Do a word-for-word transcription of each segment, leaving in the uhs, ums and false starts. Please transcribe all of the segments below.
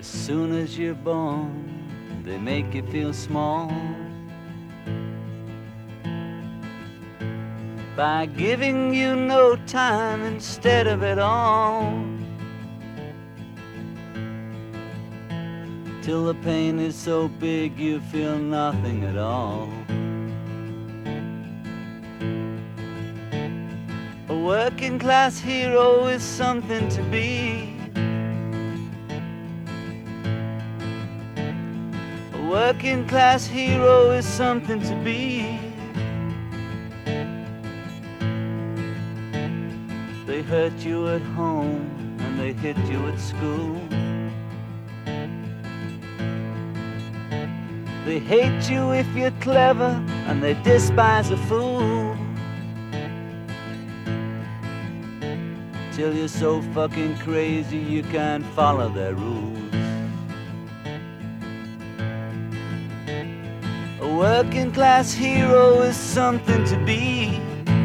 As soon as you're born, they make you feel small by giving you no time instead of it all, till the pain is so big you feel nothing at all. A working class hero is something to be. A working class hero is something to be. They hurt you at home and they hit you at school. They hate you if you're clever and they despise a fool, till you're so fucking crazy you can't follow their rules. A working class hero is something to be.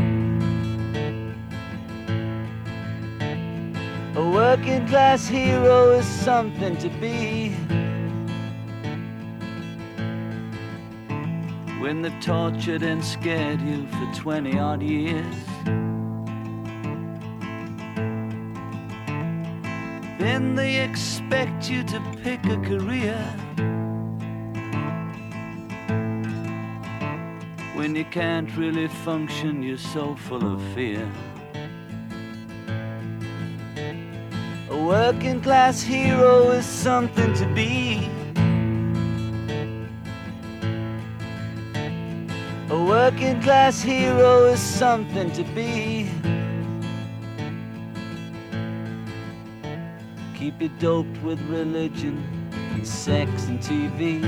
A working class hero is something to be. When they've tortured and scared you for twenty odd years, then they expect you to pick a career. When you can't really function, you're so full of fear. A working class hero is something to be. A working class hero is something to be. Keep you doped with religion and sex and T V,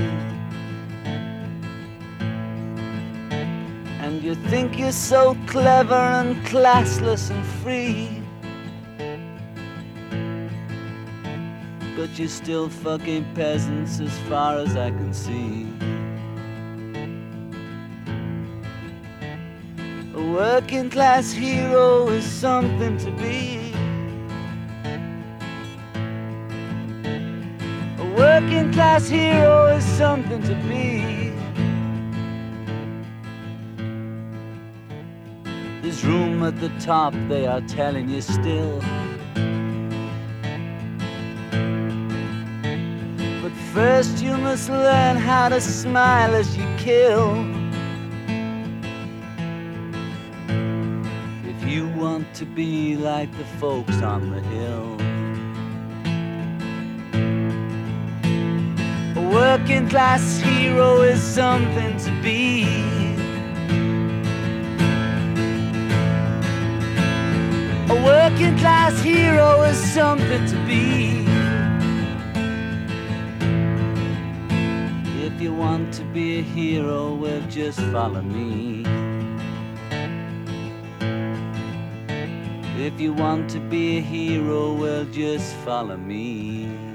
and you think you're so clever and classless and free, but you're still fucking peasants as far as I can see. A working class hero is something to be. A working class hero is something to be. There's room at the top, they are telling you still, but first you must learn how to smile as you kill. If you want to be like the folks on the hill. A working class hero is something to be. A working class hero is something to be. If you want to be a hero, well, just follow me. If you want to be a hero, well, just follow me.